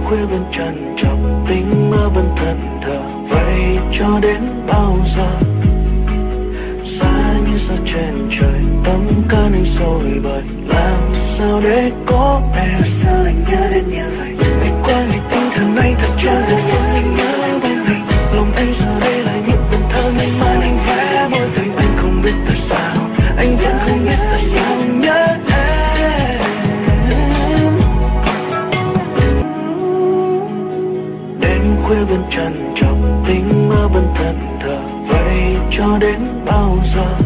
khuya vẫn trằn trọc tiếng mơ vẫn thẫn thờ, vậy cho đến bao giờ? Xa như sao trên trời, tấm cơn anh sôi bời, làm sao để có em? Sao anh nhớ đến như vậy? Ngày qua ngày tinh thần anh thật trôi dạt rồi, anh nhớ bên mình. Lòng anh giờ đây là những vần thơ ngày mai anh vẽ môi tình. Anh không biết tại sao, anh vẫn không biết tại sao anh nhớ em. Đêm khuya vẫn trằn trọc tiếng mơ vẫn thẫn thờ, vậy cho đến bao giờ?